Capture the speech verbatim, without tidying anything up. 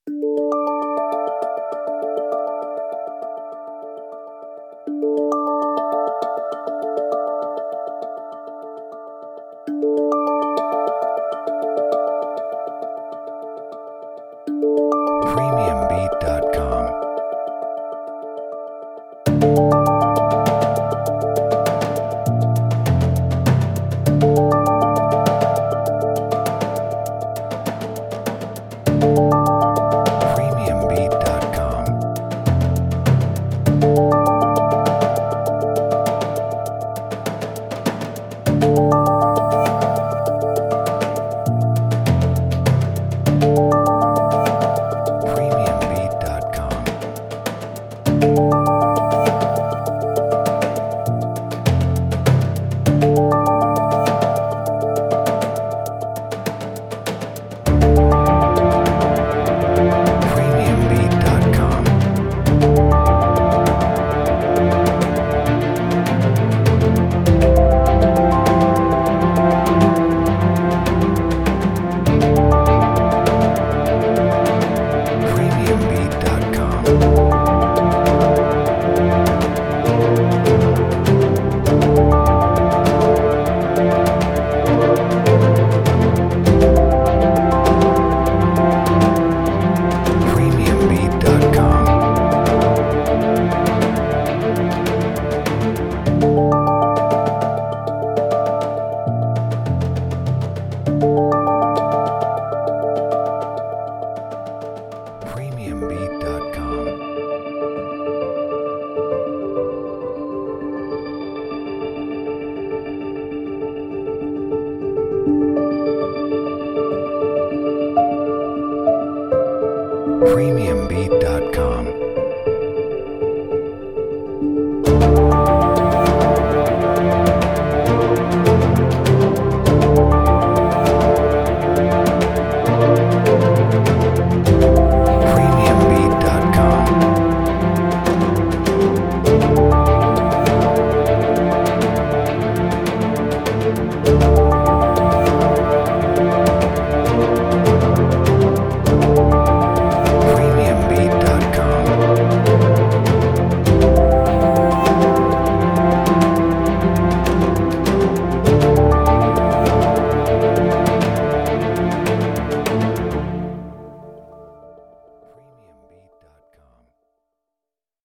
premium beat dot com. premium beat dot com. premium beat dot com. premium beat dot com. premium beat dot com. premium beat dot com. premium beat dot com. premium beat dot com.